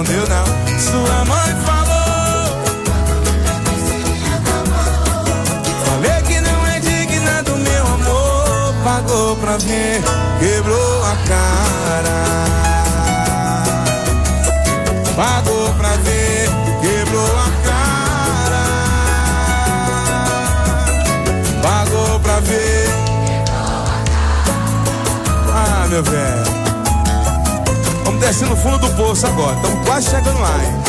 não deu não. Sua mãe falou, falei que não é digna do meu amor. Pagou pra ver, quebrou a cara. Pagou pra ver, quebrou a cara. Pagou pra ver. Ah, meu velho. Vamos descer no fundo do poço agora. Estamos quase chegando lá, hein?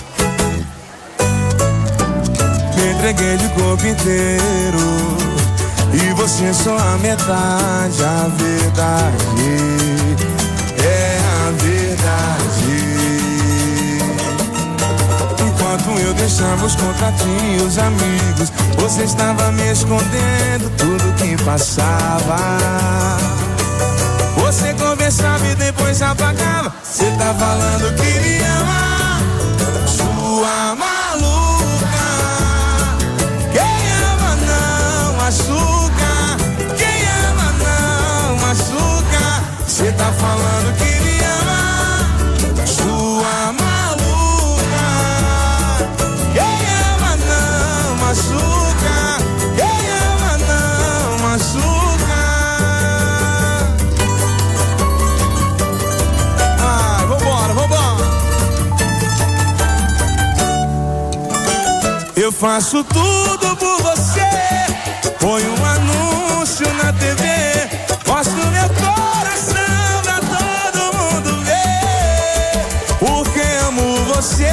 Me entreguei de corpo inteiro e você só a metade. A verdade é a verdade. Enquanto eu deixava os contatinhos, amigos, você estava me escondendo tudo que passava. Você conversava e depois apagava. Você tá falando que me ama, sua maluca. Quem ama não machuca, quem ama não machuca. Você tá falando que me ama, sua maluca. Quem ama não machuca, quem ama não machuca. Eu faço tudo por você, ponho um anúncio na TV, mostro meu coração pra todo mundo ver, porque amo você.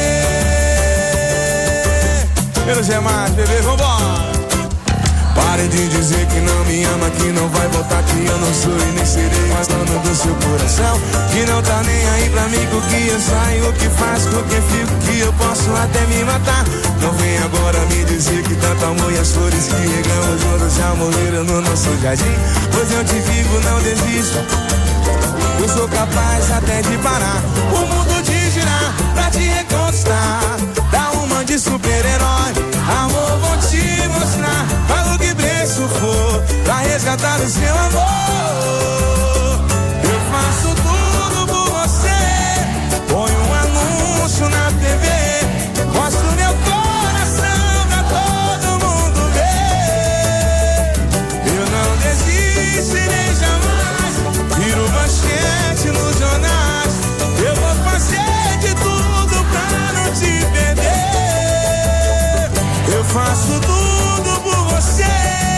Pelo Gemais, bebê, vambora. Pare de dizer que não me ama, que não vai voltar, que eu não sou e nem serei mais dono do seu coração, que não tá nem aí pra mim com o que eu saio, o que faço, com quem fico, que eu posso até me matar. Não vem agora me dizer que tanto amor e as flores que regamos juntos já morreram no nosso jardim. Pois eu te digo, não desisto, eu sou capaz até de parar o mundo de girar pra te reconquistar. Dá uma de super-herói, amor, vou te mostrar. Paga o que preço for pra resgatar o seu amor. Eu faço tudo por você, ponho um anúncio na TV, mostro meu coração pra todo mundo ver. Eu não desisto nem jamais, viro manchete nos jornais. Eu vou fazer de tudo pra não te perder. Eu faço tudo por você,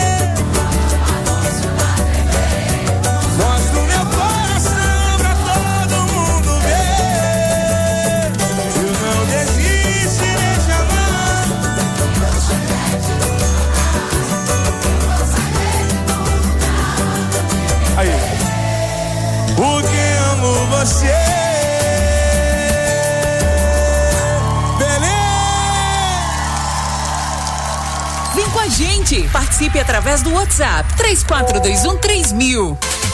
mostro meu coração pra todo mundo ver. Eu não desisto nem jamais. Aí, porque amo você. Gente, participe através do WhatsApp 34213000.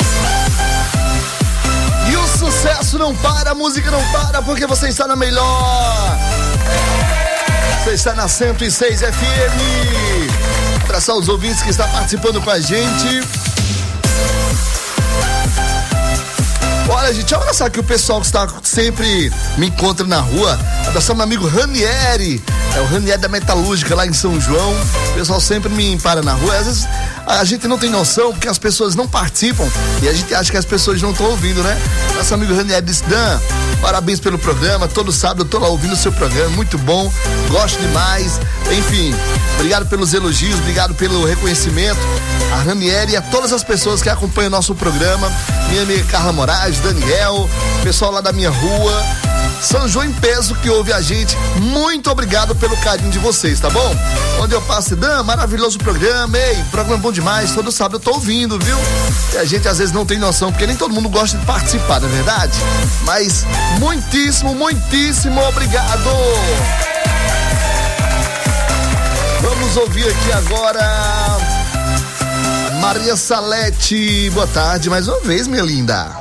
E o sucesso não para, a música não para, porque você está na melhor. Você está na 106 FM. Abraçar os ouvintes que estão participando com a gente. Olha, gente, olha só que o pessoal que está sempre me encontra na rua. Abraçar meu amigo Ranieri. É o Ranieri da Metalúrgica lá em São João. O pessoal sempre me para na rua. Às vezes a gente não tem noção porque as pessoas não participam e a gente acha que as pessoas não estão ouvindo, né? Nosso amigo Ranieri disse: Dan, parabéns pelo programa. Todo sábado eu tô lá ouvindo o seu programa. Muito bom, gosto demais. Enfim, obrigado pelos elogios, obrigado pelo reconhecimento. A Ranieri e a todas as pessoas que acompanham o nosso programa. Minha amiga Carla Moraes, Daniel, pessoal lá da minha rua. São João em peso que ouve a gente. Muito obrigado pelo carinho de vocês, tá bom? Onde eu passo, Dan, maravilhoso programa. Ei, programa bom demais. Todo sábado eu tô ouvindo, viu? E a gente às vezes não tem noção, porque nem todo mundo gosta de participar, não é verdade? Mas muitíssimo, muitíssimo obrigado. Vamos ouvir aqui agora Maria Salete. Boa tarde mais uma vez, minha linda.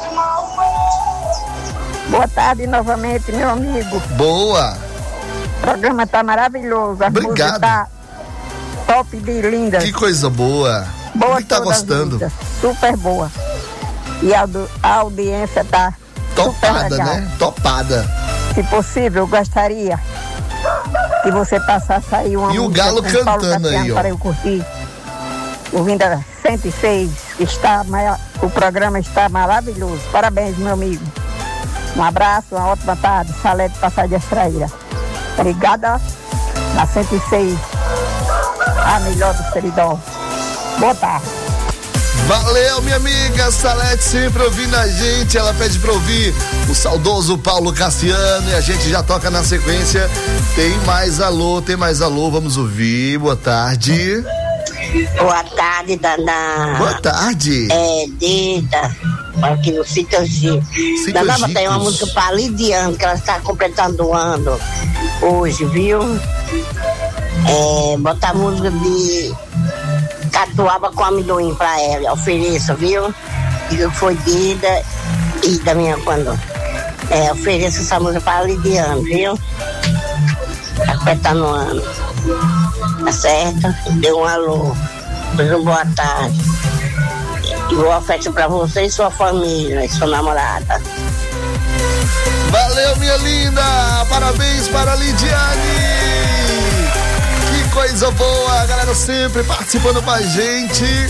Boa tarde novamente, meu amigo. Boa. O programa tá maravilhoso. A Obrigado. Tá top de linda. Que coisa boa. Boa. Tá gostando? Lindas, super boa. E a audiência tá topada, super legal. né? Topada. Se possível, eu gostaria que você passasse aí uma E o música Galo com Paulo cantando Cassiano aí, ó. para eu curtir. Ouvindo a 106, o programa está maravilhoso. Parabéns, meu amigo. Um abraço, uma ótima tarde. Salete Passagem de Extraíra. Obrigada. Na 106, a melhor do Seridó. Boa tarde. Valeu, minha amiga Salete, sempre ouvindo a gente. Ela pede pra ouvir o saudoso Paulo Cassiano e a gente já toca na sequência. Tem mais alô, vamos ouvir. Boa tarde. Boa tarde, Daná. Boa tarde. É, Dita, aqui no Sítio Chico. Daná, tem uma música para Lidiane, que ela está completando o ano hoje, viu? Botar a música de Catuaba com amendoim pra ela, ofereça, viu? Diga que foi Dida e da minha quando. Ofereça essa música para Lidiane, viu? Tá completando o ano. Tá certo? Deu um alô. Depois uma boa tarde. E boa festa pra você e sua família, e sua namorada. Valeu, minha linda! Parabéns para a Lidiane! Que coisa boa! A galera sempre participando com a gente.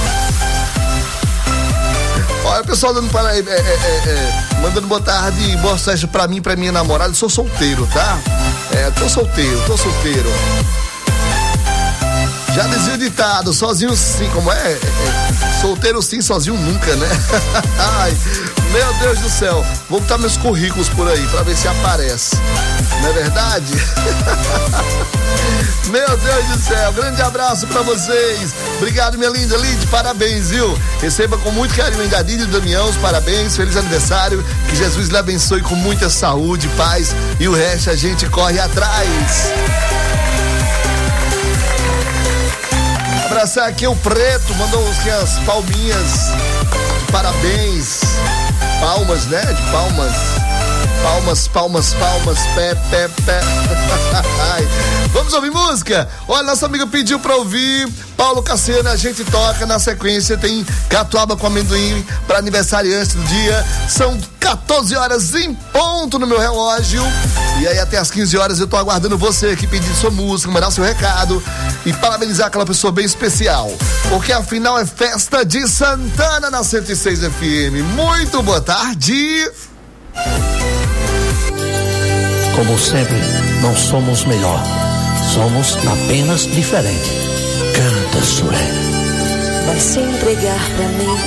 Olha, o pessoal dando para mandando boa tarde e boa festa pra mim e pra minha namorada. Eu sou solteiro, tá? Tô solteiro. Já dizia o ditado, sozinho sim, como é? Solteiro sim, sozinho nunca, né? Ai, meu Deus do céu. Vou botar meus currículos por aí pra ver se aparece. Não é verdade? Meu Deus do céu, grande abraço pra vocês. Obrigado, minha linda Lid, parabéns, viu? Receba com muito carinho o Engadinho e Damião, os parabéns, feliz aniversário. Que Jesus lhe abençoe com muita saúde, paz e o resto a gente corre atrás. Abraçar aqui o Preto, mandou as palminhas, parabéns, palmas, né? De palmas, pé. Vamos ouvir música? Olha, nossa amiga pediu pra ouvir Paulo Cassiano, a gente toca na sequência, tem Catuaba com amendoim para aniversariante do dia, são 14 horas em ponto no meu relógio, e aí até as 15 horas eu tô aguardando você que pedir sua música, mandar seu recado e parabenizar aquela pessoa bem especial, porque afinal é festa de Santana na 106 FM. Muito boa tarde. Como sempre, não somos melhor, somos apenas diferente. Canta, Sué. Vai se entregar pra mim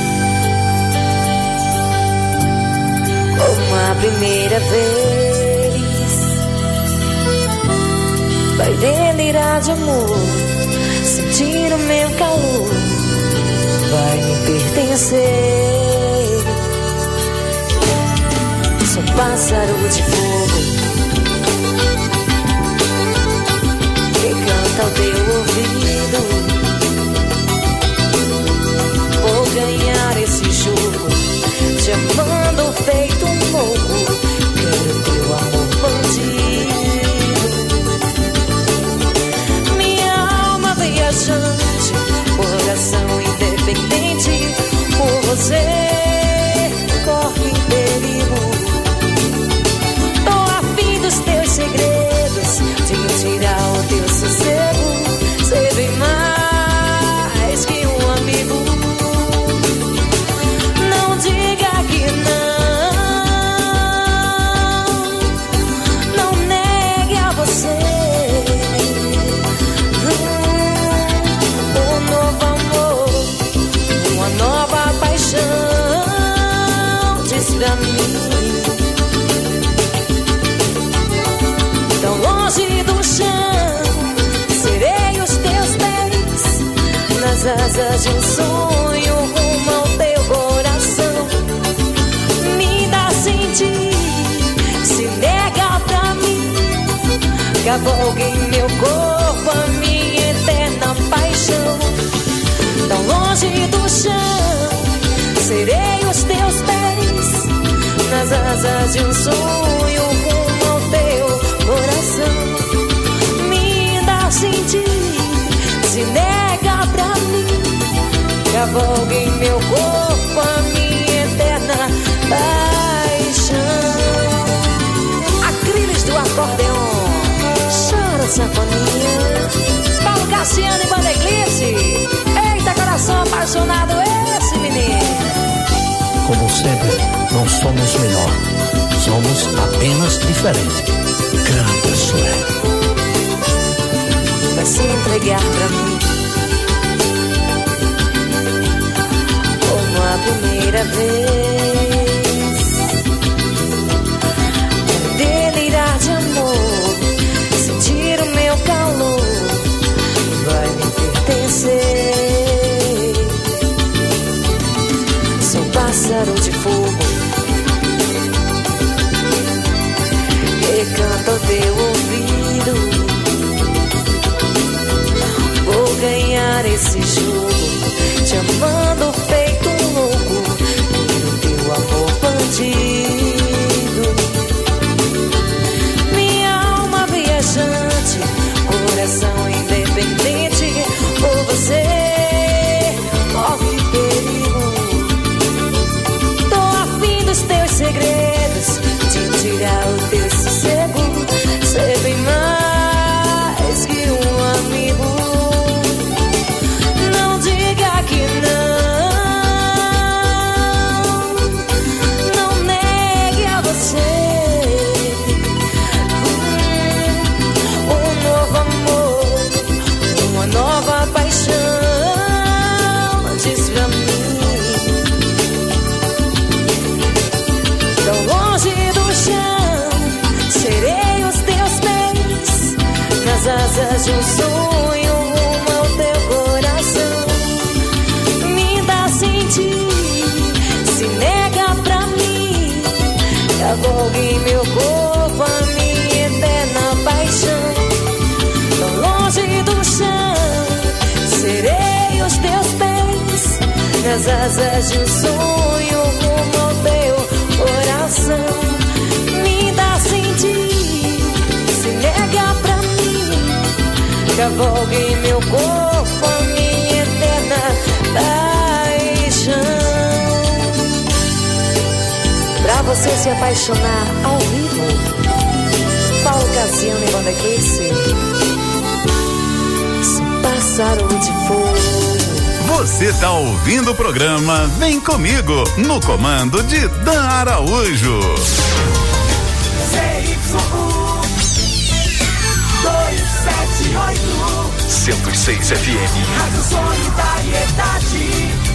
como a primeira vez. Vai delirar de amor, sentir o meu calor. Vai me pertencer. Sou pássaro de fogo que canta ao teu ouvido. Vou ganhar esse jogo, te amando feito um louco. Quero teu amor bandido. Minha alma viajante, coração independente. Por você corre perigo. Teus segredos, de me tirar o teu sossego. Ser bem mais que um amigo. Não diga que não negue a você. Um novo amor, uma nova paixão. Diz pra mim. Longe do chão, serei os teus pés, nas asas de um sonho, rumo ao teu coração. Me dá sentir, se nega pra mim, cavalgue em meu corpo a minha eterna paixão. Tão longe do chão, serei os teus pés, nas asas de um sonho, rumo ao teu coração. Me dá sentir, se nega pra mim, cavalgue em meu corpo a minha eterna paixão. apaixonado esse menino. Como sempre, não somos melhor. Somos apenas diferentes. Canta, Sueli. Vai se entregar pra mim como a primeira vez. Delirar de amor, sentir o meu calor, vai me pertencer. Sou um pássaro de fogo que canta ao teu ouvido. Vou ganhar esse jogo, te amando feito um louco, no teu amor bandido. Minha alma viajante, coração independente, por você corre perigo. Tô afim dos teus segredos, de tirar o teu sossego, ser bem mais que um amigo. Não diga que não negue a você um novo amor, uma nova paixão. Diz pra mim, tão longe do chão, serei os teus pés, nas asas de um sonho, rumo ao teu coração. Me dá sentir, se nega pra mim, cavalgue em meu corpo a minha eterna paixão. Tão longe do chão, serei os teus pés, nas asas de um sonho, rumo ao teu coração. Me dá sentir, se nega pra mim, cavalgue em meu corpo a minha eterna paixão. Pra você se apaixonar ao vivo, Paulo Cassiano e Banda Casey. Sou pássaro de fogo. Você tá ouvindo o programa Vem Comigo, no comando de Dan Araújo. ZYU 278 106 FM. Rádio Solidariedade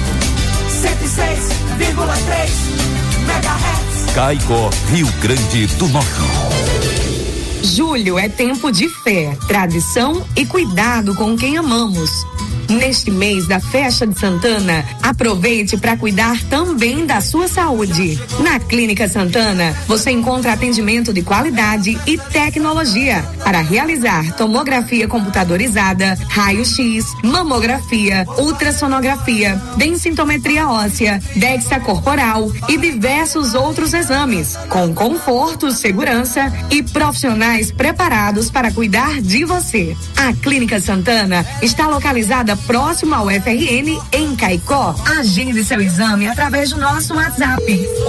106,3 MHz. Caicó, Rio Grande do Norte. Julho é tempo de fé, tradição e cuidado com quem amamos. Neste mês da Festa de Santana, aproveite para cuidar também da sua saúde. Na Clínica Santana, você encontra atendimento de qualidade e tecnologia para realizar tomografia computadorizada, raio-x, mamografia, ultrassonografia, densitometria óssea, DEXA corporal e diversos outros exames, com conforto, segurança e profissionais preparados para cuidar de você. A Clínica Santana está localizada próximo ao FRN em Caicó. Agende seu exame através do nosso WhatsApp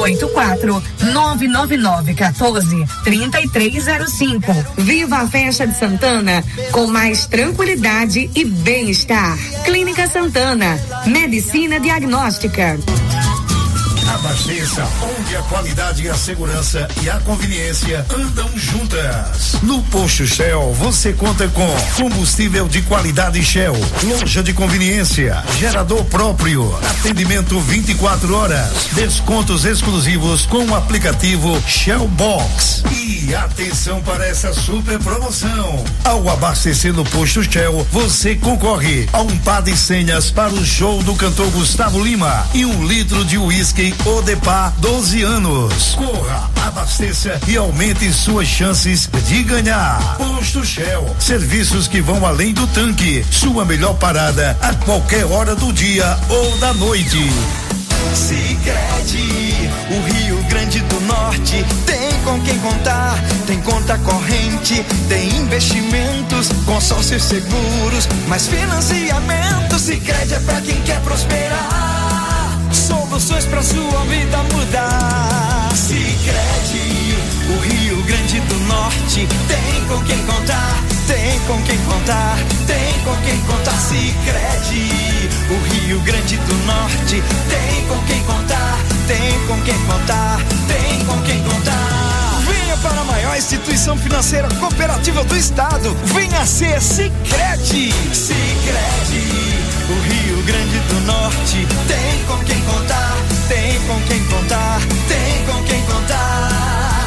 84999143305. Viva a Festa de Santana com mais tranquilidade e bem-estar. Clínica Santana, medicina diagnóstica. Abasteça onde a qualidade, a segurança e a conveniência andam juntas. No Posto Shell você conta com combustível de qualidade Shell, loja de conveniência, gerador próprio, atendimento 24 horas, descontos exclusivos com o aplicativo Shell Box. E atenção para essa super promoção. Ao abastecer no Posto Shell, você concorre a um par de senhas para o show do cantor Gustavo Lima e 1 litro de uísque Odepar 12 anos. Corra, abasteça e aumente suas chances de ganhar. Posto Shell, serviços que vão além do tanque. Sua melhor parada a qualquer hora do dia ou da noite. Sicredi, o Rio Grande do Norte tem com quem contar, tem conta corrente, tem investimentos, consórcios seguros, mais financiamento. Sicredi é pra quem quer prosperar, soluções pra sua vida mudar. Sicredi, o Rio Grande do Norte tem com quem contar, tem com quem contar, tem com quem contar. Sicredi, o Rio Grande do Norte tem com quem contar, tem com quem contar, tem com quem contar. Venha para a maior instituição financeira cooperativa do estado, venha ser Sicredi. Sicredi, o Rio Grande do Norte tem com quem contar, tem com quem contar, tem com quem contar.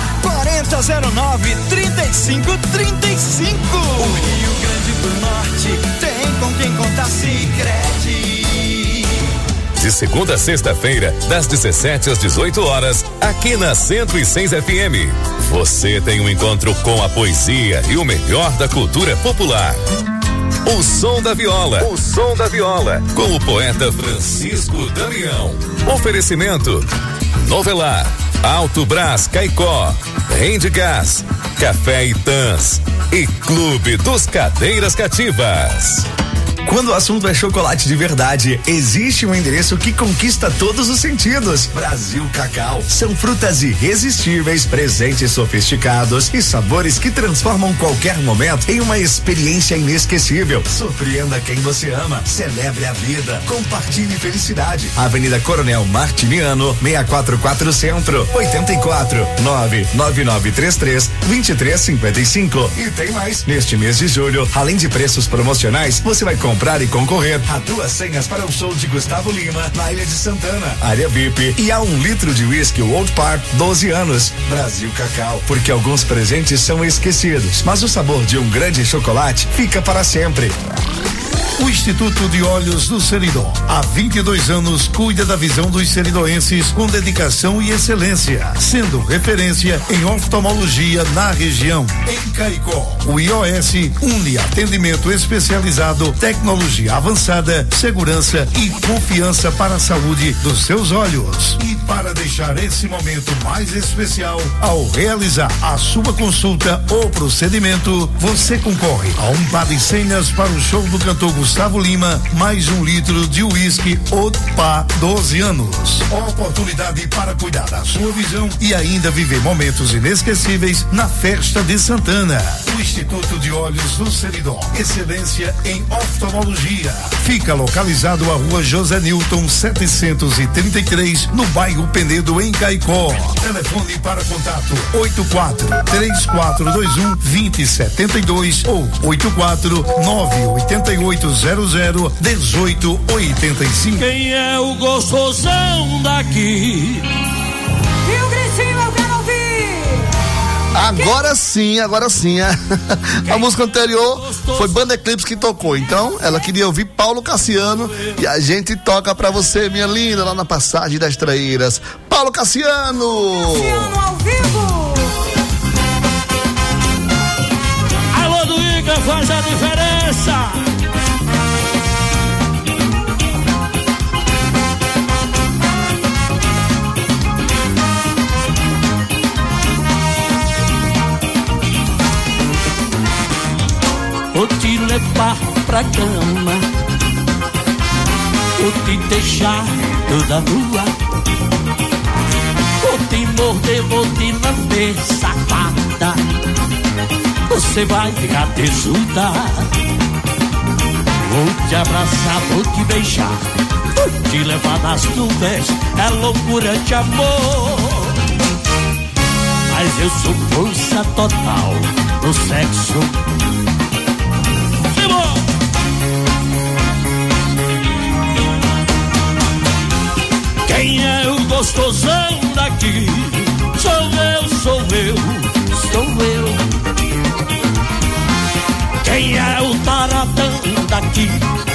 4009-3535. O Rio Grande do Norte tem com quem contar. Sicredi. De segunda a sexta-feira, das 17 às 18 horas, aqui na 106 FM. Você tem um encontro com a poesia e o melhor da cultura popular. O Som da Viola. O Som da Viola. Com o poeta Francisco Damião. Oferecimento: Novelar, Alto Brás Caicó, Rende Gás, Café Itãs e Clube dos Cadeiras Cativas. Quando o assunto é chocolate de verdade, existe um endereço que conquista todos os sentidos. Brasil Cacau. São frutas irresistíveis, presentes sofisticados e sabores que transformam qualquer momento em uma experiência inesquecível. Surpreenda quem você ama, celebre a vida, compartilhe felicidade. Avenida Coronel Martiniano, 644 Centro, 84-99933-2355. E tem mais, neste mês de julho, além de preços promocionais, você vai comprar e concorrer a 2 senhas para o show de Gustavo Lima na Ilha de Santana, área VIP, e a 1 litro de whisky Old Park 12 anos. Brasil Cacau, porque alguns presentes são esquecidos, mas o sabor de um grande chocolate fica para sempre. O Instituto de Olhos do Seridó, há 22 anos, cuida da visão dos seridoenses com dedicação e excelência, sendo referência em oftalmologia na região. Em Caicó, o IOS une atendimento especializado, tecnologia avançada, segurança e confiança para a saúde dos seus olhos. E para deixar esse momento mais especial, ao realizar a sua consulta ou procedimento, você concorre a um par de senhas para o show do cantor Gustavo Lima, mais 1 litro de uísque Opa 12 anos. Oportunidade para cuidar da sua visão e ainda viver momentos inesquecíveis na festa de Santana. O Instituto de Olhos do Seridó, excelência em oftalmologia. Fica localizado à Rua José Newton 733, no bairro Penedo, em Caicó. Telefone para contato: 84-3421-2072 ou 84-98800-1885. Quem é o gostosão daqui? E o gritinho eu quero ouvir. Agora sim. A música anterior foi Banda Eclipse que tocou. Então, ela queria ouvir Paulo Cassiano e a gente toca pra você, minha linda, lá na Passagem das Traíras. Paulo Cassiano! Cassiano ao vivo! Alô, do Ica, faz a diferença! Vou te levar pra cama, vou te deixar toda nua, vou te morder, vou te lamber, safada. Você vai ficar tesuda. Vou te abraçar, vou te beijar, vou te levar nas nuvens, é loucura de amor. Mas eu sou força total no sexo. Quem é o gostosão daqui? Sou eu. Quem é o taradão daqui?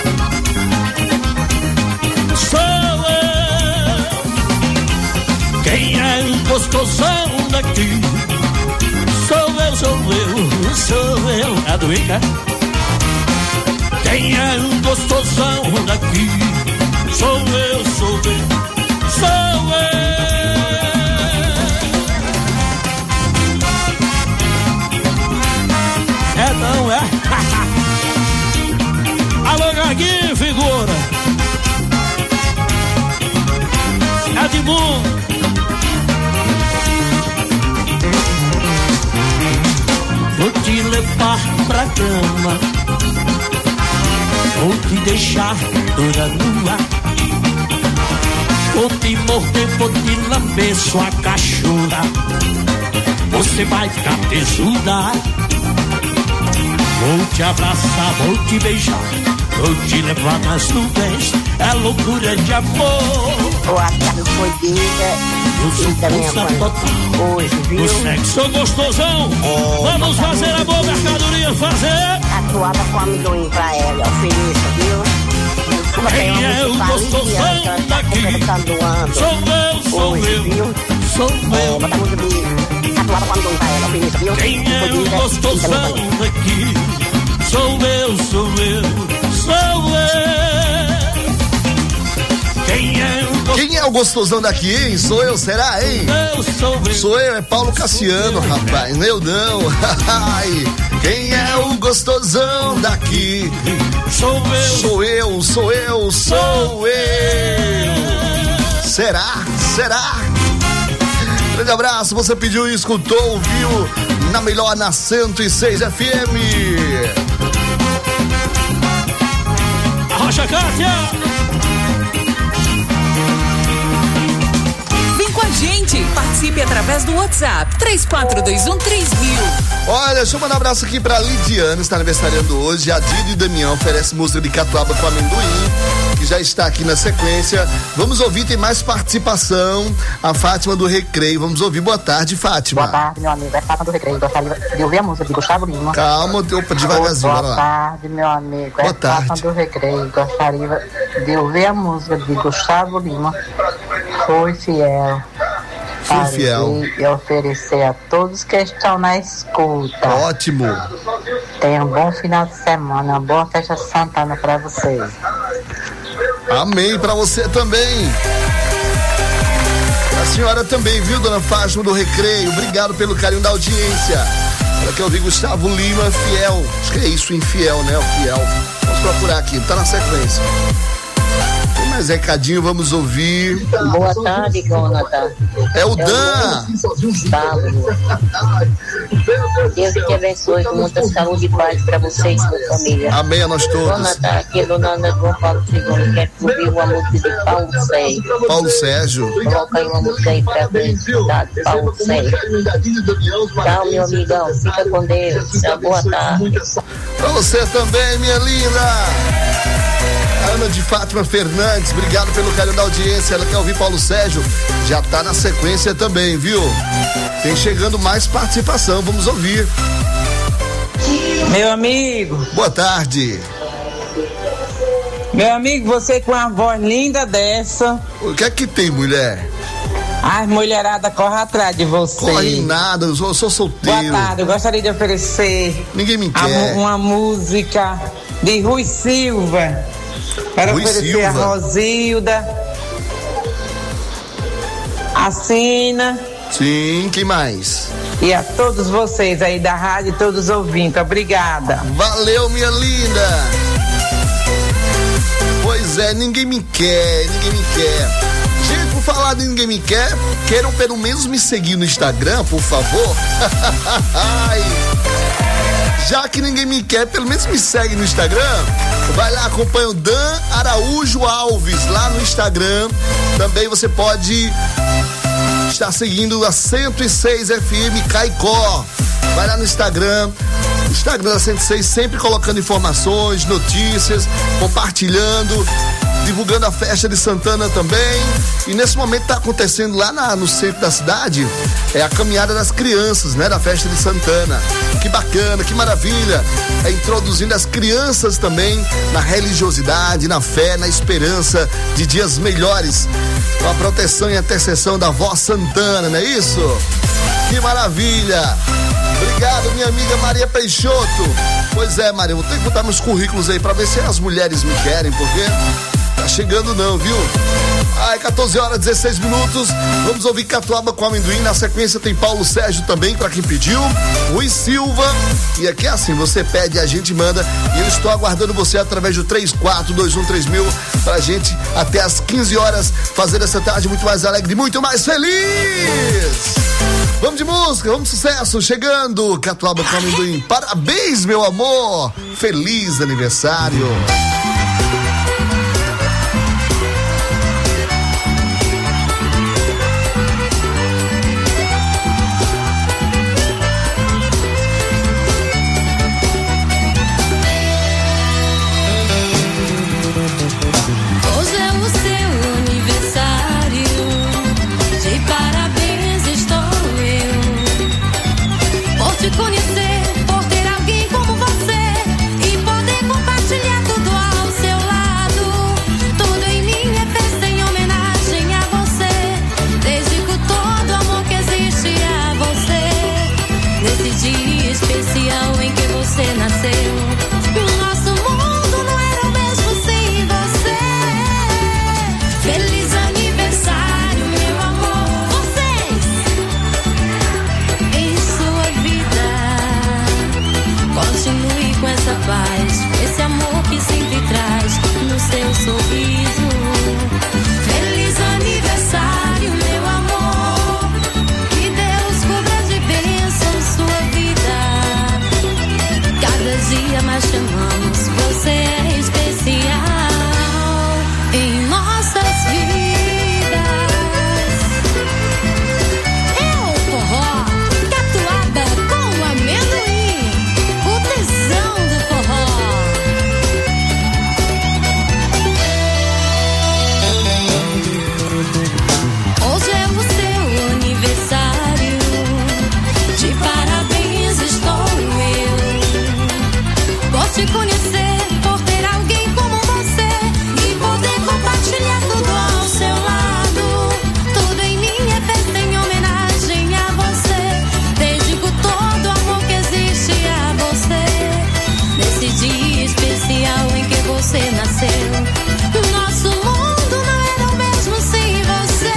Sou eu. Quem é o gostosão daqui? Sou eu. É do Ica? Quem é o gostosão daqui? Sou eu. É, não é? Alô, Gaguinho, figura. Edmundo. Vou te levar pra cama, deixar toda nua. Vou te morder, vou te lamber sua cachorra. Você vai ficar tesuda. Vou te abraçar, vou te beijar, vou te levar nas nuvens. É loucura de amor. Boa tarde, foi dia. Eu sou força total. Hoje, viu? O sexo gostosão. Vamos fazer a boa mercadoria, fazer. Atuava com amendoim pra ela, ofereça, viu? Quem é o gostosão daqui? Sou eu, sou eu, sou eu. Atuava com amendoim pra ela, ofereça, viu? Quem é o gostosão daqui? Sou eu, sou eu, sou eu. Quem é o gostosão daqui, hein? Sou eu, será, hein? Sou eu, é Paulo Cassiano, rapaz. Eu não. Quem é o gostosão daqui? Sou eu. Sou eu, sou eu, sou eu. Será? Será? Grande abraço, você pediu e escutou, ouviu na melhor, na 106 FM. Arrocha, Kátia! Gente, participe através do WhatsApp 3421-3000. Olha, deixa eu mandar um abraço aqui pra Lidiane, está aniversariando hoje. A Didi Damião oferece música de Catuaba com amendoim, que já está aqui na sequência. Vamos ouvir, tem mais participação. A Fátima do Recreio, vamos ouvir. Boa tarde, Fátima. Boa tarde, meu amigo, é Fátima do Recreio. Gostaria de ouvir a música de Gustavo Lima. Calma, opa, devagarzinho. Boa tarde, meu amigo, é Fátima do Recreio. Gostaria de ouvir a música de Gustavo Lima. Foi fiel. Fui fiel. E oferecer a todos que estão na escuta. Ótimo. Tenha um bom final de semana, uma boa festa Santana pra vocês. Amém, pra você também. A senhora também, viu, dona Fátima do Recreio? Obrigado pelo carinho da audiência. Ela quer ouvir Gustavo Lima, fiel. Acho que é isso, infiel, né? O fiel. Vamos procurar aqui, tá na sequência. Mais recadinho, vamos ouvir. Boa tarde, Jonathan. É o Dan. Deus te abençoe com muita saúde e paz pra você e sua família. Amém a nós todos. Jonathan, aqui é Dona Ana João Paulo II. Quer ouvir uma música de Paulo Sérgio. Paulo Sérgio. Coloca aí uma música aí pra ver. Paulo Sérgio. Tchau, meu amigão. Fica com Deus. Boa tarde. Pra você também, minha linda. Ana de Fátima Fernandes, obrigado pelo carinho da audiência. Ela quer ouvir Paulo Sérgio, já tá na sequência também, viu? Tem chegando mais participação, vamos ouvir. Meu amigo. Boa tarde. Meu amigo, você com uma voz linda dessa. O que é que tem, mulher? As mulherada corre atrás de você. Corre nada, eu sou solteiro. Boa tarde, eu gostaria de oferecer. Ninguém me quer. Uma música de Rui Silva. Para Rui oferecer Silva. a Rosilda, a Sina. Sim, quem mais? E a todos vocês aí da rádio, todos ouvindo. Obrigada. Valeu, minha linda. Pois é, ninguém me quer. Gente, por falar de ninguém me quer, queiram pelo menos me seguir no Instagram, por favor. Já que ninguém me quer, pelo menos me segue no Instagram. Vai lá, acompanha o Dan Araújo Alves lá no Instagram. Também você pode estar seguindo a 106 FM Caicó. Vai lá no Instagram da 106, sempre colocando informações, notícias, compartilhando, divulgando a festa de Santana também. E nesse momento tá acontecendo lá no centro da cidade, é a caminhada das crianças, né, da festa de Santana. Que bacana, que maravilha. É introduzindo as crianças também na religiosidade, na fé, na esperança de dias melhores, com a proteção e a intercessão da Vó Santana, não é isso? Que maravilha. Obrigado, minha amiga Maria Peixoto. Pois é, Maria, vou ter que botar meus currículos aí pra ver se as mulheres me querem, porque tá chegando não, viu? 14h16. Vamos ouvir Catuaba com amendoim. Na sequência tem Paulo Sérgio também, pra quem pediu. Rui Silva. E aqui é assim, você pede, a gente manda. E eu estou aguardando você através do 34213000 pra gente até às 15 horas fazer essa tarde muito mais alegre e muito mais feliz. Vamos de música, vamos de sucesso. Chegando, Catuaba com amendoim. Parabéns, meu amor. Feliz aniversário. especial em que você nasceu. O nosso mundo não era o mesmo sem você. Feliz aniversário, meu amor. Vocês em sua vida, continue com essa paz, esse amor que sempre traz no seu sorriso. Feliz aniversário, meu amor. Que Deus cubra de bênção sua vida. Cada dia mais te amamos, você é especial em nossas vidas. É o forró, catuaba com amendoim, o tesão do forró. Hoje é o seu aniversário, de parabéns estou eu. Por te conhecer, por ter alguém como você e poder compartilhar tudo ao seu lado. Tudo em mim é festa em homenagem a você. Dedico todo o amor que existe a você. Nesse dia especial em que você nasceu, nosso mundo não era o mesmo sem você.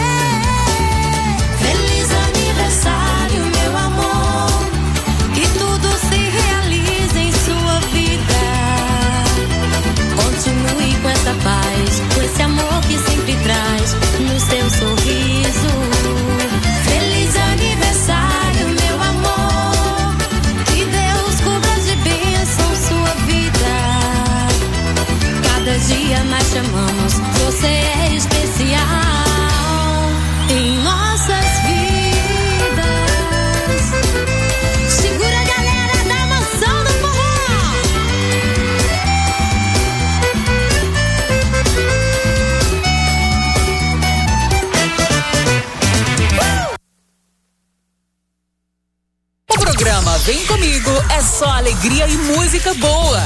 Feliz aniversário, meu amor. Que tudo se realize em sua vida. Continue com essa paz, com esse amor que sempre traz no seu sorriso. Feliz aniversário, meu amor. Que Deus cubra de bênção sua vida. Cada dia mais te amamos, você é especial em nossas vidas. Segura a galera da Mansão do Forró. O programa Vem Comigo é só alegria e música boa.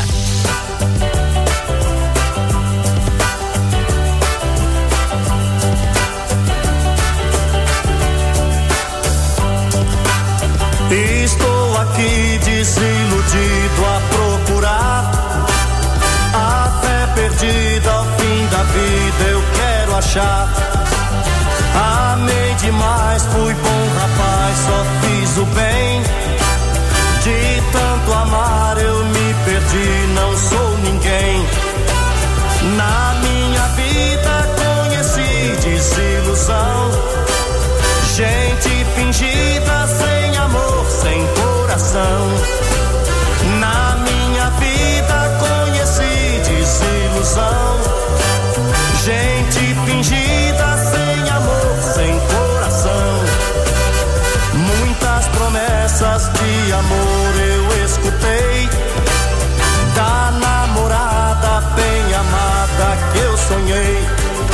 Estou aqui desiludido a procurar a fé perdida ao fim da vida eu quero achar. Amei demais, fui bom rapaz, só fiz o bem. De tanto amar eu me perdi, não sou ninguém. Na minha vida conheci desilusão, gente fingida sem amor, sem coração. Na minha vida conheci desilusão, gente fingida sem amor, sem coração. Muitas promessas de amor eu escutei, da namorada bem amada que eu sonhei.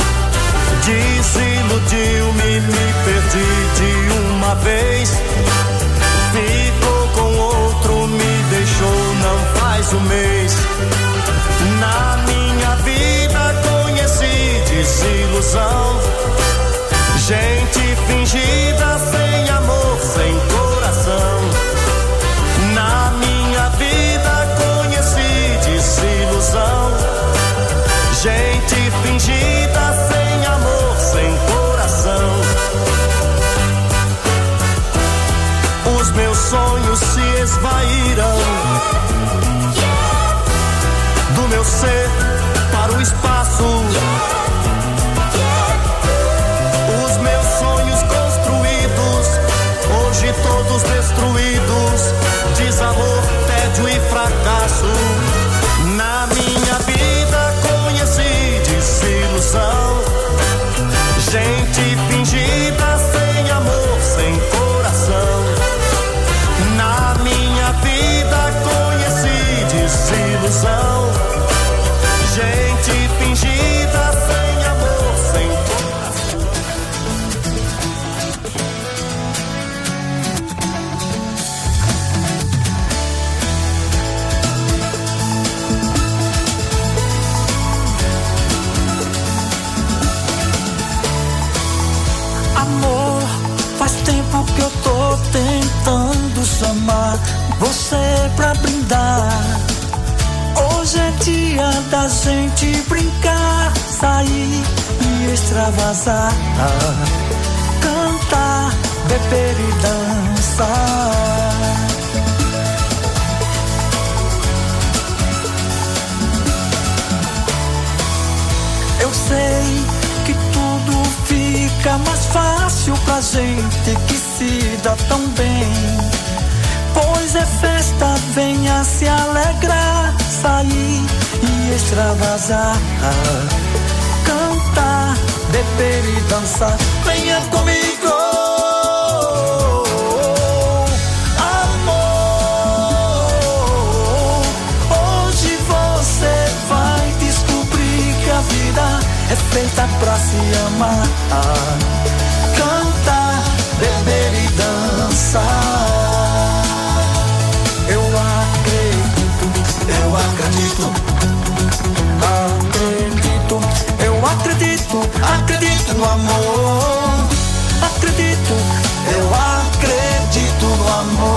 Desiludiu-me, me perdi de uma vez. Ficou com outro, me deixou não faz um mês. Na minha vida conheci desilusão, gente fingida sem amor, sem coração. Na minha vida conheci desilusão, gente fingida sem amor, sem coração. Os meus sonhos se esvaíram do meu ser para o espaço. Os meus sonhos construídos, hoje todos destruídos. Desamor, tédio e fracasso. Na minha vida conheci desilusão, gente fingida sem amor, sem coração. Na minha vida você pra brindar. Hoje é dia da gente brincar, sair e extravasar, cantar, beber e dançar. Eu sei que tudo fica mais fácil pra gente que se dá tão bem. Pois é festa, venha se alegrar, sair e extravasar, cantar, beber e dançar. Venha comigo, amor. Hoje você vai descobrir que a vida é feita pra se amar, cantar, beber e dançar. Acredito no amor, acredito, eu acredito no amor.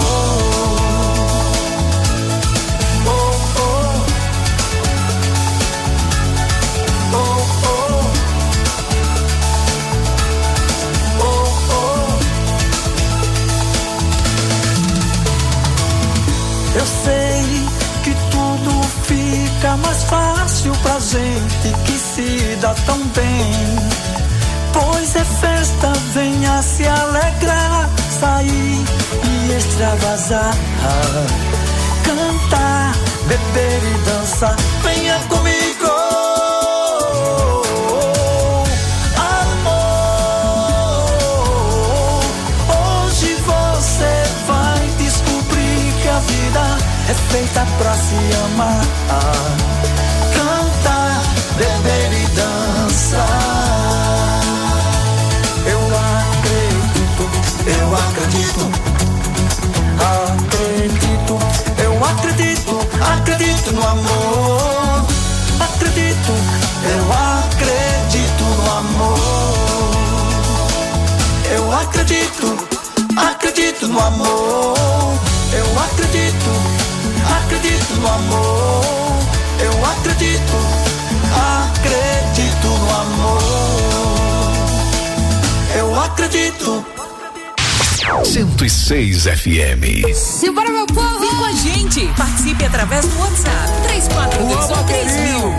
Oh, oh. Oh, oh. Oh, oh. Eu sei que tudo fica mais fácil pra gente que se dá tão bem. Pois é festa, venha se alegrar, sair e extravasar, cantar, beber e dançar. Venha comigo, amor. Hoje você vai descobrir que a vida é feita pra se amar, cantar, beber e dançar. Eu acredito, acredito no amor. Acredito, eu acredito no amor. Eu acredito no amor. Eu acredito no amor. Eu acredito no amor. Eu acredito. 106 FM. Simbora, meu povo! Vem com a gente! Participe através do WhatsApp 34213000.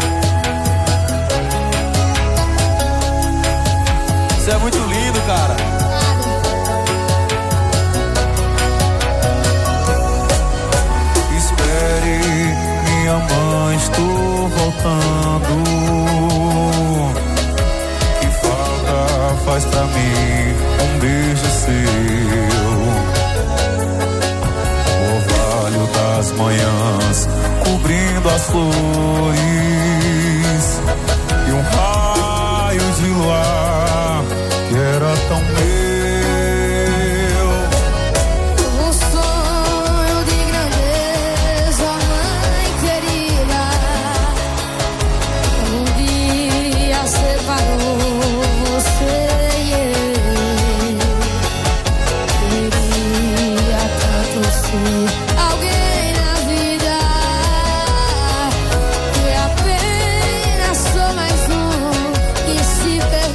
Isso é muito lindo, cara. Espere, minha mãe, estou voltando. Que falta faz pra mim um beijo seu. Orvalho das manhãs cobrindo as flores e um raio de luar que era tão meu. Um sonho de grandeza, mãe querida, um dia separou você e eu. Queria tanto ser alguém na vida, que apenas sou mais um que se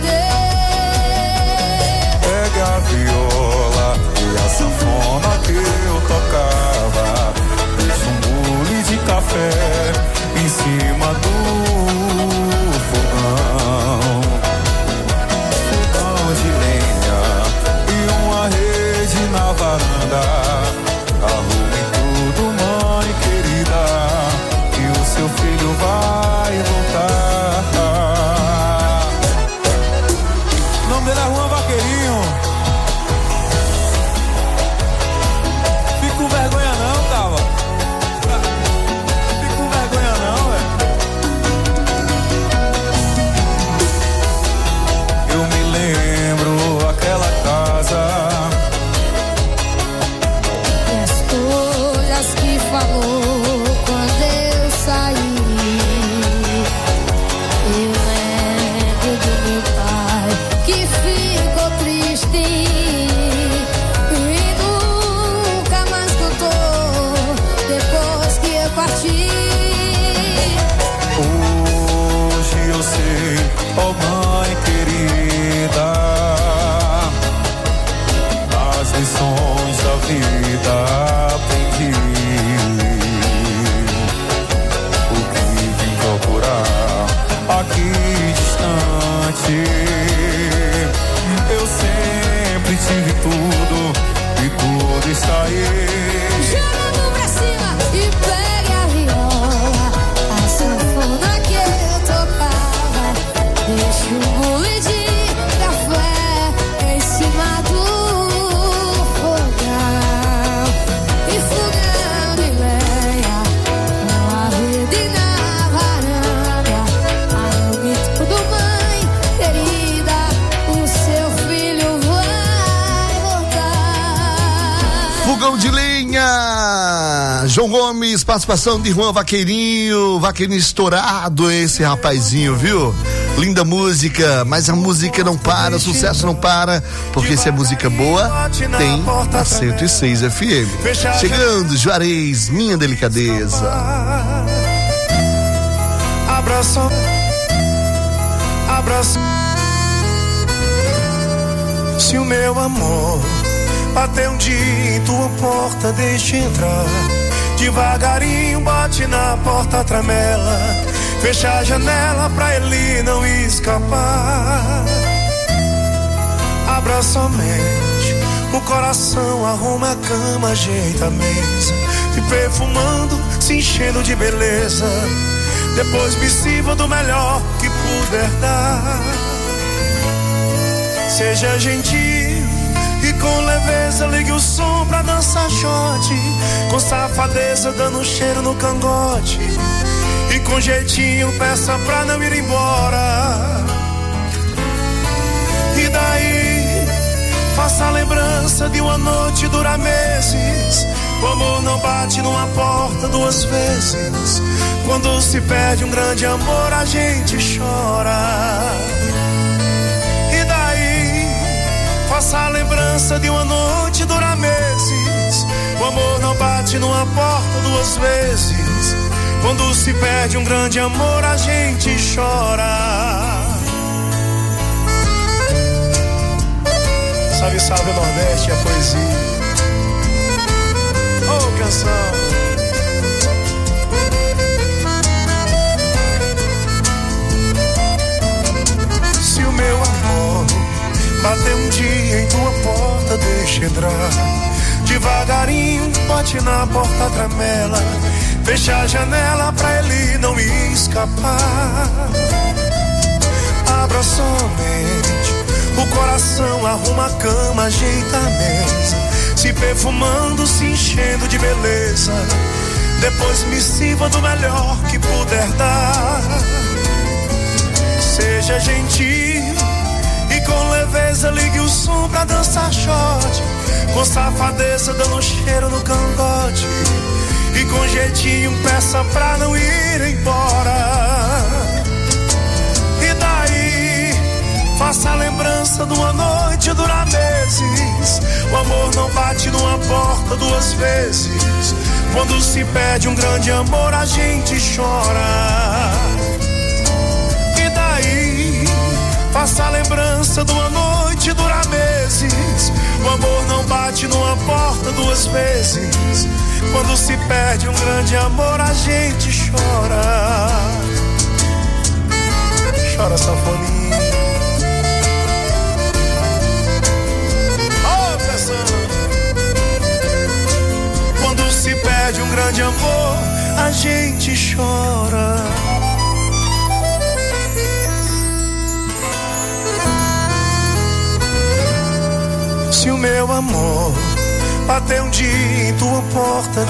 perdeu. Pega a viola e a sanfona que eu tocava, deixa um bule de café em cima do fogão. Fogão de lenha e uma rede na varanda. Arrume tudo, mãe querida, que o seu filho vai voltar. O nome dele é Juan Vaqueirinho. Fica com vergonha não, Tava. Fica com vergonha não, velho. Eu me lembro aquela casa. As coisas que falou quando eu saí. Eu lembro do meu pai que ficou triste e nunca mais contou Olha, João Gomes, participação de Juan Vaqueirinho estourado esse rapazinho, viu? Linda música, mas a música não para, o sucesso não para, porque se é música boa, tem a 106 FM. Chegando, Juarez, minha delicadeza. Abraço. Se o meu amor bater um dia em tua porta, deixa entrar. Devagarinho bate na porta, tramela. Fecha a janela pra ele não escapar. Abra somente o coração, arruma a cama, ajeita a mesa. Se perfumando, se enchendo de beleza. Depois me sirva do melhor que puder dar. Seja gentil e com leveza ligue o som pra dançar shot. Com safadeza dando um cheiro no cangote. E com jeitinho peça pra não ir embora. E daí faça a lembrança de uma noite dura meses. O amor não bate numa porta duas vezes. Quando se perde um grande amor a gente chora. E daí faça a lembrança de uma noite dura meses. O amor não bate numa porta duas vezes. Quando se perde um grande amor a gente chora. Salve, salve o Nordeste e a poesia. Oh, canção. Se o meu amor bater um dia em tua porta, deixa entrar. Devagarinho bate na porta, tramela. Fecha a janela pra ele não escapar. Abra somente o coração, arruma a cama, ajeita a mesa. Se perfumando, se enchendo de beleza. Depois me sirva do melhor que puder dar. Seja gentil e com leveza ligue o som pra dançar shot. Com safadeza dando cheiro no cangote. E com jeitinho peça pra não ir embora. E daí faça a lembrança de uma noite dura meses. O amor não bate numa porta duas vezes. Quando se perde um grande amor a gente chora. E daí faça a lembrança de uma noite dura meses. O amor não bate numa porta duas vezes. Quando se perde um grande amor a gente chora. Chora, sanfoninha. Oh, pessoa. Quando se perde um grande amor a gente chora. Se o meu amor bater um dia em tua porta,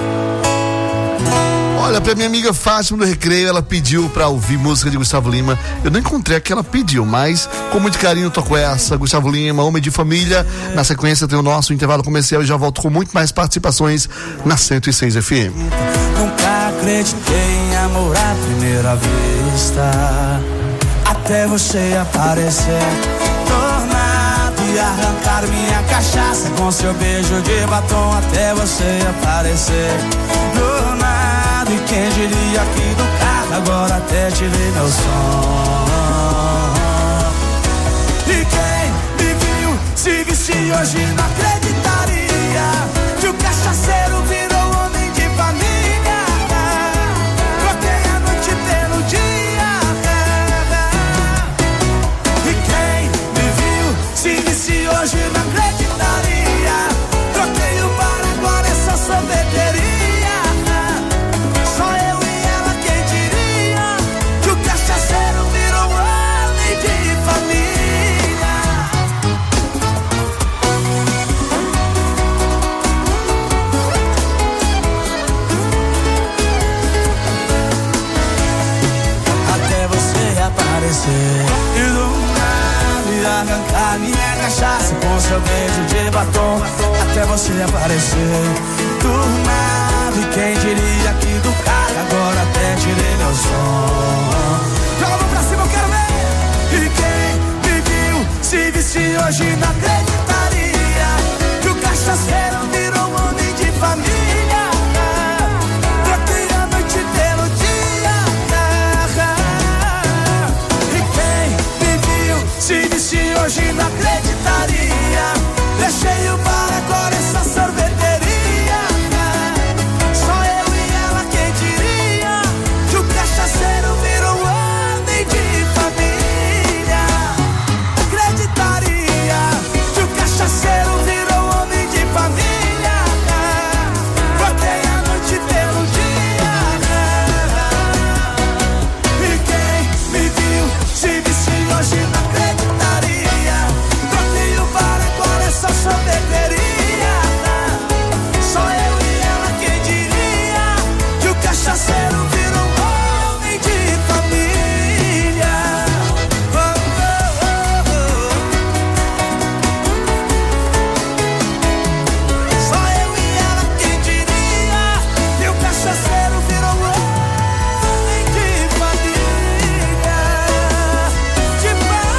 Olha, pra minha amiga Fátima do Recreio, ela pediu pra ouvir música de Gustavo Lima. Eu não encontrei a que ela pediu, mas com muito carinho toco essa. Gustavo Lima, Homem de Família. Na sequência tem o nosso intervalo comercial e já volto com muito mais participações na 106 FM. Nunca acreditei em amor à primeira vista, até você aparecer, tornado e arrancar minha cachaça com seu beijo de batom, até você aparecer do nada. E quem diria que do carro agora até tirei meu som. E quem me viu se vestir hoje não acreditaria que o cachaceiro virou homem de família. Troquei a noite pelo dia. E quem me viu se vestir hoje não acreditaria. Troquei o bar, agora é só sorveteria. Só eu e ela, quem diria que o cachaceiro virou homem de família. Até você aparecer e do nada arrancar minha cachaça com seu beijo de batom, até você aparecer do nada. E quem diria que do carro agora até tirei meu som. Joga a mão pra cima, eu quero ver. E quem me viu se vestir hoje não acreditaria que o cachaceiro virou um homem de família. Troquei a noite pelo dia. E quem me viu se vestir hoje não acreditaria. Deixei o bar, agora essa sorveteria. Só eu e ela, quem diria que o cachaceiro virou um homem de família. Acreditaria que o cachaceiro virou um homem de família. Botei a noite pelo dia. E quem me viu se vestir hoje não acreditaria. Troquei o bar, agora essa sorveteria. Só eu e ela, quem diria que o cachaceiro virou um homem de família. Só eu e ela, quem diria que o cachaceiro virou um homem de família. De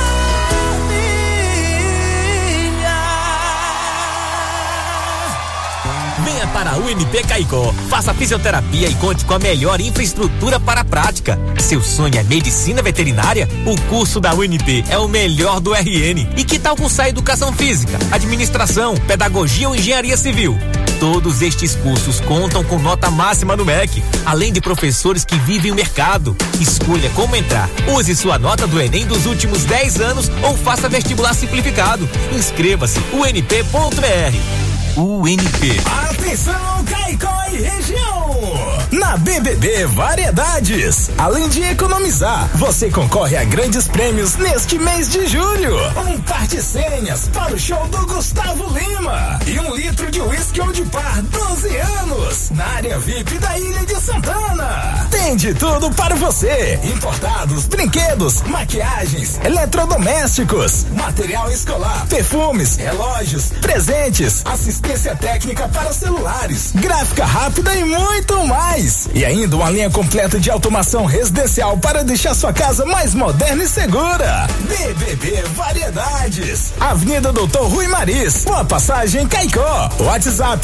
Venha para a UNP Caicó, faça fisioterapia e conte com a melhor infraestrutura para a prática. Seu sonho é medicina veterinária? O curso da UNP é o melhor do RN. E que tal cursar educação física, administração, pedagogia ou engenharia civil? Todos estes cursos contam com nota máxima no MEC, além de professores que vivem o mercado. Escolha como entrar. Use sua nota do Enem dos últimos 10 anos ou faça vestibular simplificado. Inscreva-se unp.br. UNP. Atenção, Caicó e região! Na BBB Variedades, além de economizar, você concorre a grandes prêmios neste mês de julho. Um par de senhas para o show do Gustavo Lima e 1 litro de uísque Old Par 12 anos na área VIP da Ilha de Santana. Tem de tudo para você: importados, brinquedos, maquiagens, eletrodomésticos, material escolar, perfumes, relógios, presentes, assistência técnica para celulares, gráfica rápida e muito mais. E ainda uma linha completa de automação residencial para deixar sua casa mais moderna e segura. BBB Variedades, Avenida Doutor Rui Maris, Boa Passagem, Caicó. WhatsApp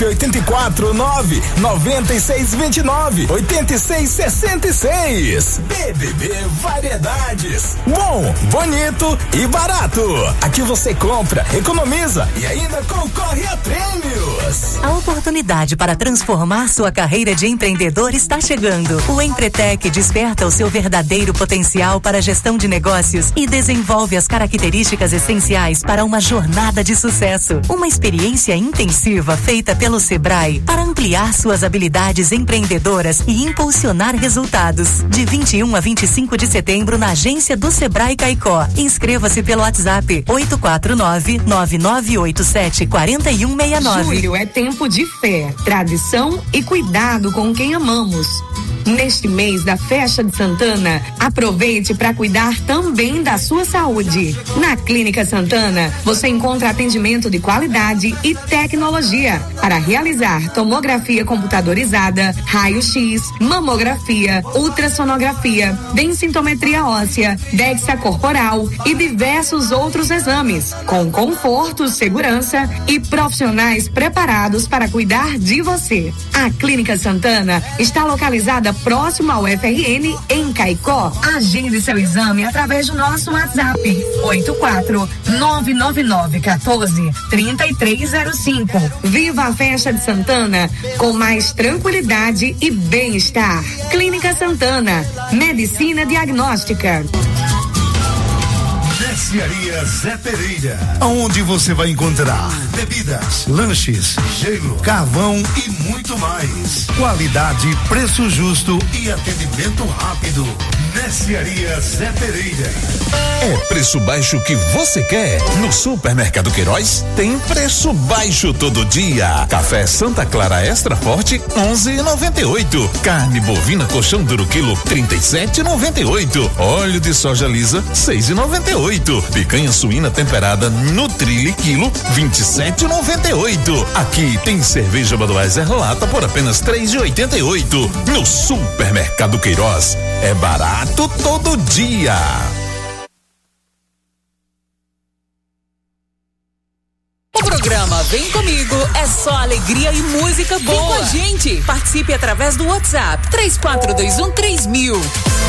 849-9629-8666. BBB Variedades. Bom, bonito e barato. Aqui você compra, economiza e ainda concorre a prêmios. A oportunidade para transformar sua carreira de empreendedor está chegando. O Empretec desperta o seu verdadeiro potencial para a gestão de negócios e desenvolve as características essenciais para uma jornada de sucesso. Uma experiência intensiva feita pelo Sebrae para ampliar suas habilidades empreendedoras e impulsionar resultados. De 21 a 25 de setembro na agência do Sebrae Caicó. Inscreva-se pelo WhatsApp 849-9987-4169. Julho é tempo de fé, tradição e cuidado com quem amamos. Neste mês da Festa de Santana, aproveite para cuidar também da sua saúde. Na Clínica Santana, você encontra atendimento de qualidade e tecnologia para realizar tomografia computadorizada, raio-x, mamografia, ultrassonografia, densitometria óssea, DEXA corporal e diversos outros exames, com conforto, segurança e profissionais preparados para cuidar de você. A Clínica Santana está localizada próximo ao FRN em Caicó. Agende seu exame através do nosso WhatsApp 84999143305. Viva a Festa de Santana com mais tranquilidade e bem-estar. Clínica Santana, medicina diagnóstica. Mercearia Zé Pereira, onde você vai encontrar bebidas, lanches, gelo, carvão e muito mais. Qualidade, preço justo e atendimento rápido. Mercearia Zé Pereira. É preço baixo que você quer? No Supermercado Queiroz tem preço baixo todo dia. Café Santa Clara Extra Forte 11,98. Carne bovina colchão duro quilo 37,98. Óleo de soja lisa 6,98. 1,98. Picanha suína temperada no trilho quilo 27,98. Aqui tem cerveja Budweiser lata por apenas 3,88. No Supermercado Queiroz é barato todo dia. O programa Vem Comigo é só alegria e música boa. Vem com a gente. Participe através do WhatsApp 3421-3000.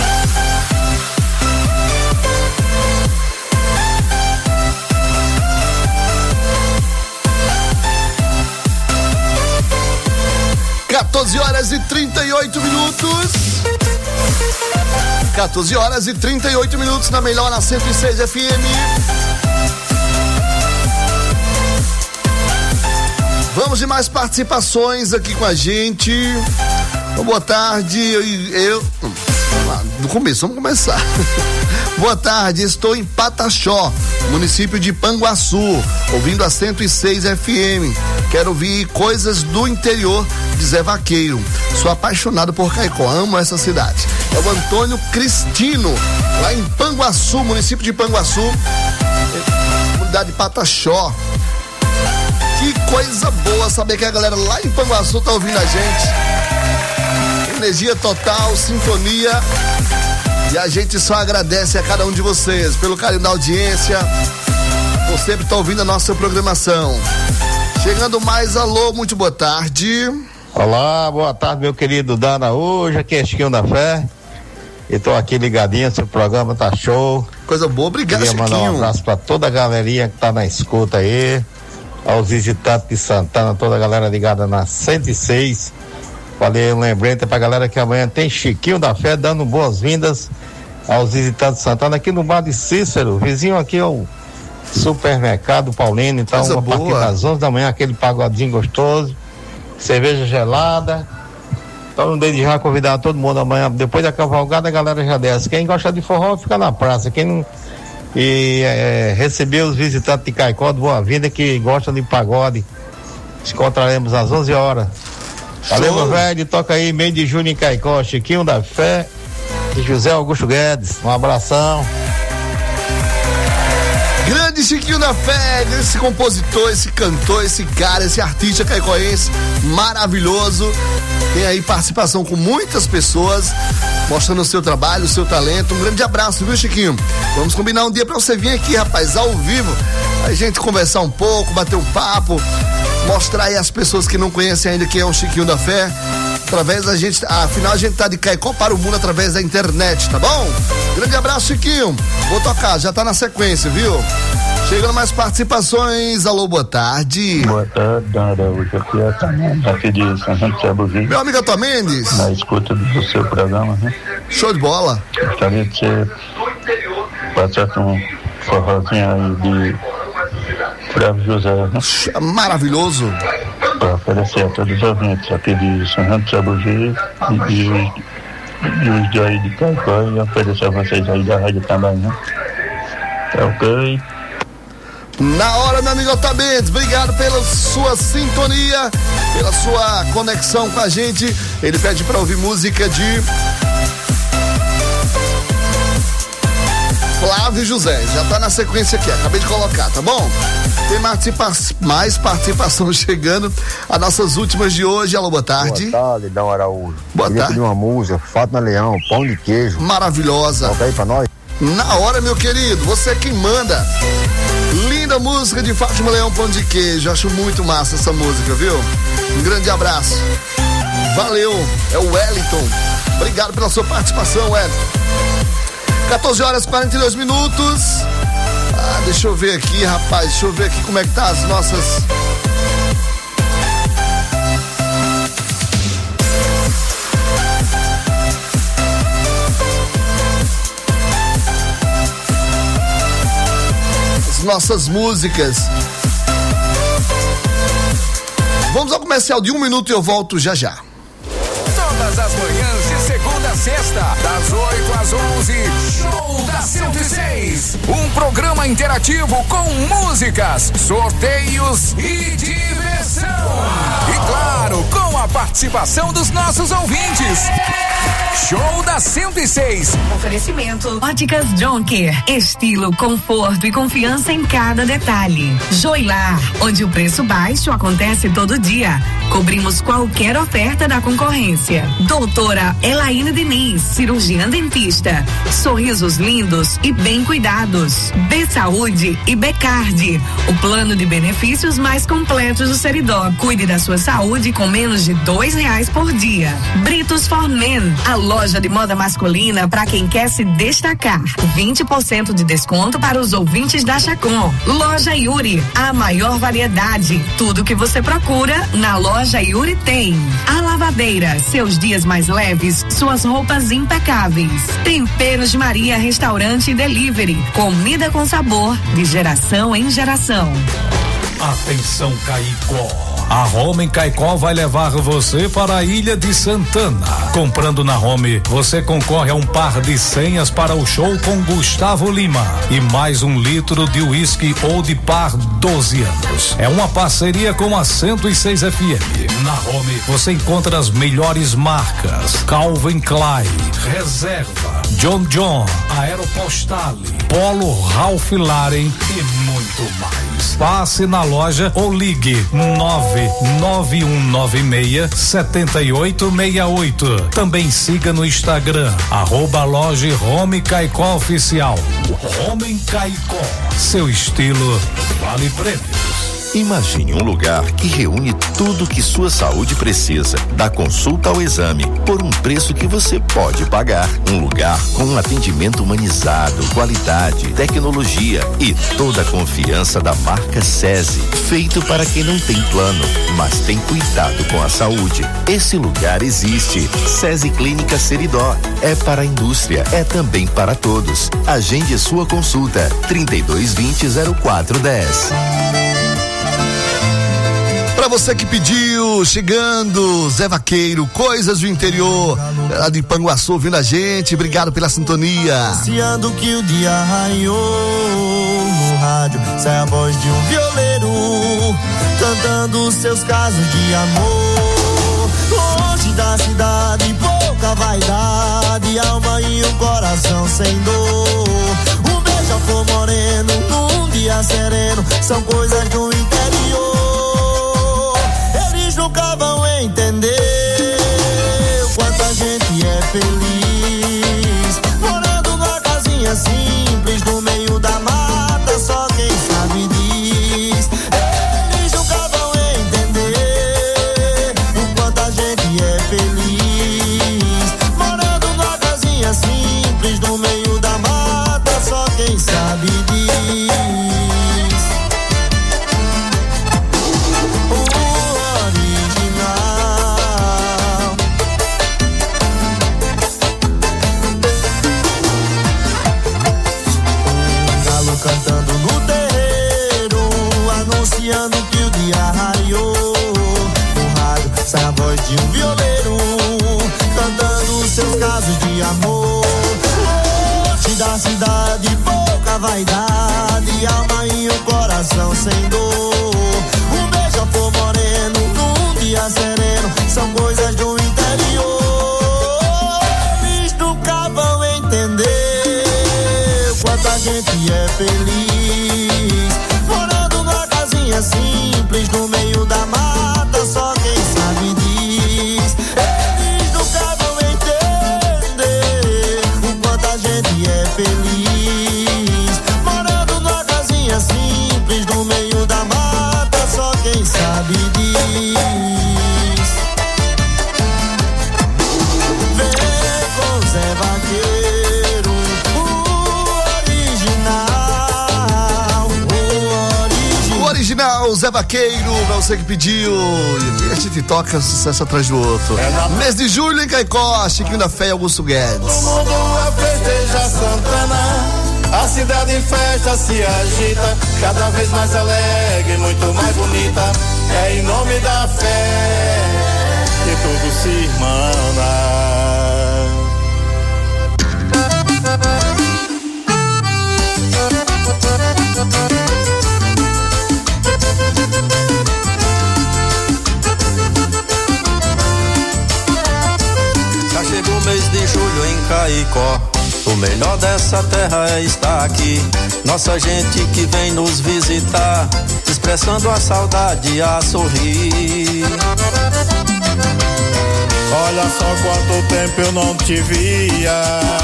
Horas e 38 minutos. 14 horas e 38 minutos na melhor, na 106 FM. Vamos de mais participações aqui com a gente. Boa tarde. Vamos começar. Boa tarde, estou em Pataxó, município de Panguaçu, ouvindo a 106 FM. Quero ouvir coisas do interior de Zé Vaqueiro. Sou apaixonado por Caicó, amo essa cidade. É o Antônio Cristino, lá em Panguaçu, município de Panguaçu, comunidade Pataxó. Que coisa boa saber que a galera lá em Panguaçu tá ouvindo a gente. Energia total, sintonia. E a gente só agradece a cada um de vocês pelo carinho da audiência, por sempre estar ouvindo a nossa programação. Chegando mais, alô, muito boa tarde. Olá, boa tarde, meu querido Dana. Hoje aqui é Chiquinho da Fé. E tô aqui ligadinho, seu programa tá show. Coisa boa, obrigado, Chiquinho. Queria mandar um abraço pra toda a galerinha que tá na escuta aí, aos visitantes de Santana, toda a galera ligada na 106. Falei um lembrete pra galera que amanhã tem Chiquinho da Fé dando boas-vindas aos visitantes de Santana aqui no bar de Cícero, vizinho aqui ao Supermercado Paulino. Então, a partir das 11 da manhã, aquele pagodinho gostoso, cerveja gelada. Então, desde já convidar todo mundo amanhã, depois da cavalgada, a galera já desce. Quem gosta de forró fica na praça. Quem não. Receber os visitantes de Caicó de Boa-Vinda que gostam de pagode. Nos encontraremos às 11 horas. Valeu, meu velho, toca aí, meio de junho em Caicó, Chiquinho da Fé e José Augusto Guedes. Um abração. Grande Chiquinho da Fé, esse compositor, esse cantor, esse cara, esse artista caicoense maravilhoso. Tem aí participação com muitas pessoas, mostrando o seu trabalho, o seu talento. Um grande abraço, viu, Chiquinho? Vamos combinar um dia pra você vir aqui, rapaz, ao vivo, a gente conversar um pouco, bater um papo, mostrar aí as pessoas que não conhecem ainda quem é o Chiquinho da Fé. Através da gente, afinal a gente tá de Caicó para o mundo através da internet, tá bom? Grande abraço, Chiquinho. Vou tocar, já tá na sequência, viu? Chegando mais participações. Alô, boa tarde. Boa tarde, Dona Araújo. Aqui é a Mendes, aqui de São João de Sabugi. Meu amigo Antônio Mendes. Na escuta do seu programa, né? Show de bola. Gostaria de você passar um forrozinho aí de Flávio José, né? Maravilhoso. Para oferecer a todos os ouvintes aqui de São João de Sabugi e os de aí de Caicó, e oferecer a vocês aí da rádio também, né? É ok? Na hora, meu amigo Otamendes, obrigado pela sua sintonia, pela sua conexão com a gente. Ele pede pra ouvir música de Flávio José, já tá na sequência aqui, acabei de colocar, tá bom? Tem mais participação chegando, as nossas últimas de hoje. Alô, boa tarde. Boa tarde, Dão Araújo. Boa tarde. Pedir uma música, Fátima Leão, Pão de Queijo. Maravilhosa. Toca aí pra nós. Na hora, meu querido, você é quem manda. Linda música de Fátima Leão, Pão de Queijo. Acho muito massa essa música, viu? Um grande abraço. Valeu, é o Wellington. Obrigado pela sua participação, Wellington. 14 horas e 42 minutos. Deixa eu ver aqui, rapaz. Deixa eu ver aqui como é que tá as nossas. As nossas músicas. Vamos ao comercial de 1 minuto e eu volto já já. Todas as manhãs de segunda a sexta, das 8 às 11. 11, Show da 106. Um programa interativo com músicas, sorteios e diversão. E claro, com a participação dos nossos ouvintes. Show da 106. Oferecimento Óticas Jonker. Estilo, conforto e confiança em cada detalhe. Joilar, onde o preço baixo acontece todo dia. Cobrimos qualquer oferta da concorrência. Doutora Elaine Diniz, cirurgiã dentista. Sorrisos lindos e bem cuidados. B Saúde e Becard, o plano de benefícios mais completos do Seridó. Cuide da sua saúde com menos de R$2 por dia. Britos for Men, a loja de moda masculina para quem quer se destacar. 20% de desconto para os ouvintes da Chacon. Loja Yuri, a maior variedade. Tudo que você procura na loja Yuri tem. A Lavadeira, seus dias mais leves, suas roupas impecáveis. Temperos Maria, restaurante e delivery. Comida com sabor, de geração em geração. Atenção, Caicó. A Home em Caicó vai levar você para a Ilha de Santana. Comprando na Home, você concorre a um par de senhas para o show com Gustavo Lima e mais 1 litro de uísque ou de par 12 anos. É uma parceria com a 106 FM. Na Home, você encontra as melhores marcas: Calvin Klein, Reserva, John John, Aeropostale, Polo Ralph Lauren e muito mais. Passe na loja ou ligue 99196-7868. Também siga no Instagram, @loja Home Caicó Oficial. Home em Caicó, seu estilo vale prêmios. Imagine um lugar que reúne tudo que sua saúde precisa, da consulta ao exame, por um preço que você pode pagar. Um lugar com um atendimento humanizado, qualidade, tecnologia e toda a confiança da marca SESI. Feito para quem não tem plano, mas tem cuidado com a saúde. Esse lugar existe. SESI Clínica Seridó. É para a indústria, é também para todos. Agende sua consulta. 3220-0410. Pra você que pediu, chegando, Zé Vaqueiro, Coisas do Interior, lá de Panguaçu, ouvindo a gente, obrigado pela sintonia. Anunciando que o dia raiou, no rádio sai a voz de um violeiro, cantando seus casos de amor. Longe da cidade, pouca vaidade, alma e um coração sem dor. Um beija-flor moreno, num dia sereno, são coisas do interior. Nunca vão entender o quanto a gente é feliz, morando numa casinha simples no meio da mata, só quem sabe diz. Eles nunca vão entender o quanto a gente é feliz, morando numa casinha simples no meio da mata, só quem sabe diz. Que o dia raiou, no rádio sai a voz de um violeiro, cantando seus casos de amor. Longe da cidade, pouca vaidade, alma e um coração sem dor. Um beija-flor moreno, num dia sereno, são coisas do interior. Eles nunca vão entender o quanto a gente é feliz, simples no meio da mata, só quem sabe diz. Eles nunca vão entender o quanto a gente é feliz, morando numa casinha simples no meio da mata, só quem sabe diz. Vem com Zé Vaqueiro, o original, Zé Vaqueiro, pra você que pediu. E a gente toca sucesso atrás do outro. Mês de julho em Caicó, Chiquinho da Fé e Augusto Guedes. O mundo festeja Santana, a cidade em festa se agita, cada vez mais alegre, muito mais bonita. É em nome da fé que tudo se irmana. mês de julho em Caicó. O melhor dessa terra é estar aqui. Nossa gente que vem nos visitar, expressando a saudade a sorrir. Olha só quanto tempo eu não te via.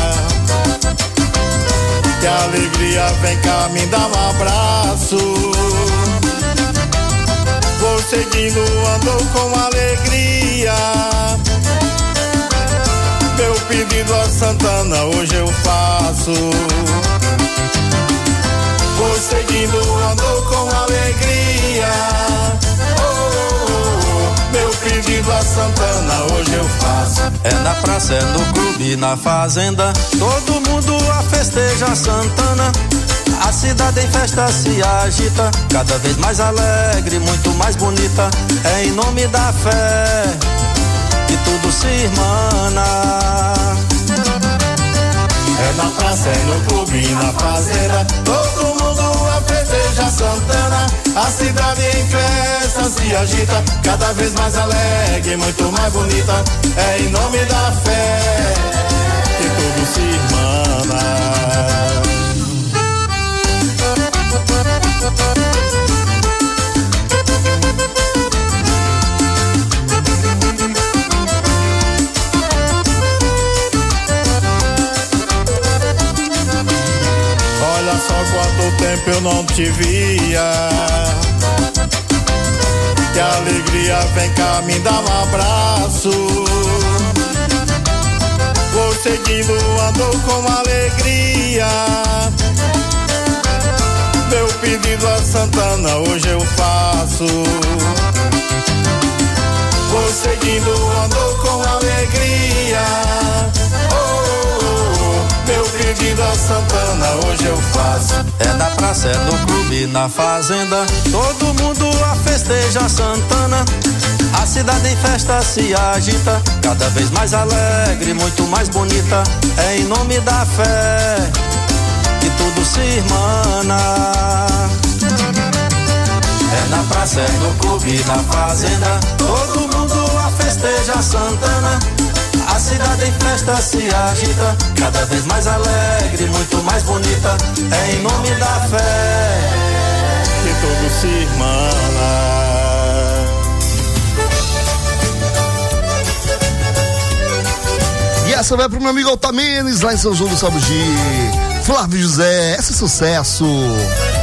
Que alegria, vem cá, me dá um abraço. Vou seguindo, ando com alegria. Meu pedido a Santana hoje eu faço. Vou seguindo, ando com alegria. Meu pedido a Santana hoje eu faço. É na praça, é no clube, na fazenda, todo mundo a festeja Santana. A cidade em festa se agita, cada vez mais alegre, muito mais bonita. É em nome da fé que tudo se irmana. É na praça, é no clube, na fazenda, todo mundo a festeja Santana. A cidade em festa se agita, cada vez mais alegre, muito mais bonita. É em nome da fé que tudo se irmana. Olha só quanto tempo eu não te via. Que alegria, vem cá, me dá um abraço. Vou seguindo, ando com alegria. Meu pedido a Santana hoje eu faço. Vou seguindo, ando com alegria. Meu pedido a Santana hoje eu faço. É na praça, é no clube, na fazenda, todo mundo a festeja Santana. A cidade em festa se agita, cada vez mais alegre, muito mais bonita. É em nome da fé que tudo se irmana. É na praça, é no clube, na fazenda, todo mundo a festeja Santana. A cidade em festa se agita, cada vez mais alegre, muito mais bonita. É em nome da fé que tudo se irmana. E essa vai pro meu amigo Altamenes, lá em São João do Sabugi. Flávio José, esse sucesso.